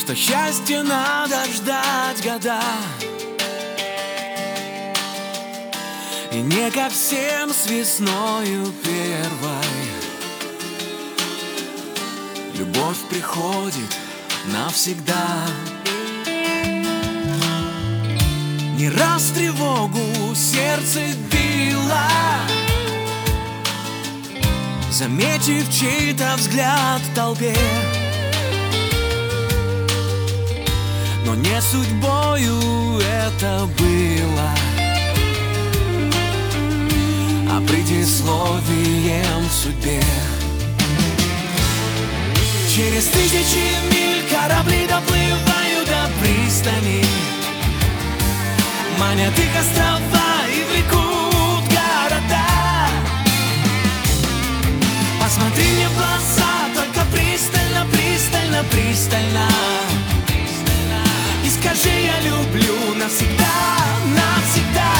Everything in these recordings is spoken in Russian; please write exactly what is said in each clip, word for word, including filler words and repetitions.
что счастье надо ждать года, и не ко всем с весною первой. Любовь приходит навсегда. Не раз тревогу сердце било, заметив чей-то взгляд в толпе, но не судьбою это было, а предисловием в судьбе. Через тысячи миль корабли доплывают до пристани, манят их острова и влекут города. Посмотри мне в глаза, только пристально, пристально, пристально, и скажи: я люблю навсегда, навсегда.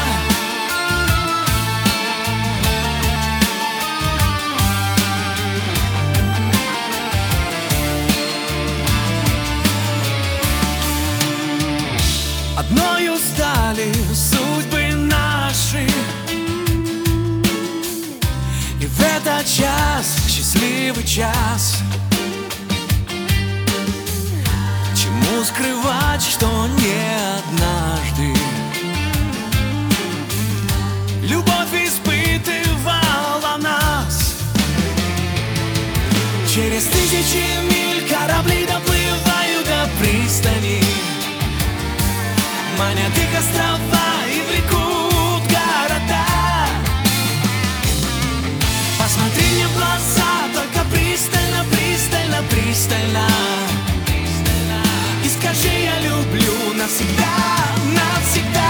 Одною стали судьбы наши, и в этот час, счастливый час, чему скрывать, что не однажды любовь испытывала нас. Через тысячи миль корабли доплывают до пристани, манят их острова и влекут города. Посмотри мне в глаза, только пристально, пристально, пристально, и скажи: я люблю навсегда, навсегда.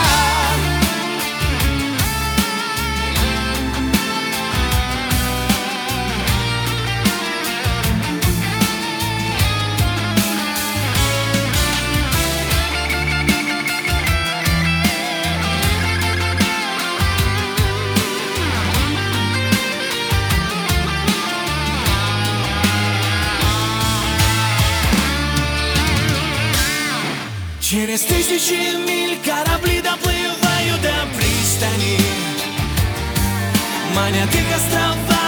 Через тысячи миль корабли доплывают до пристани, манят их острова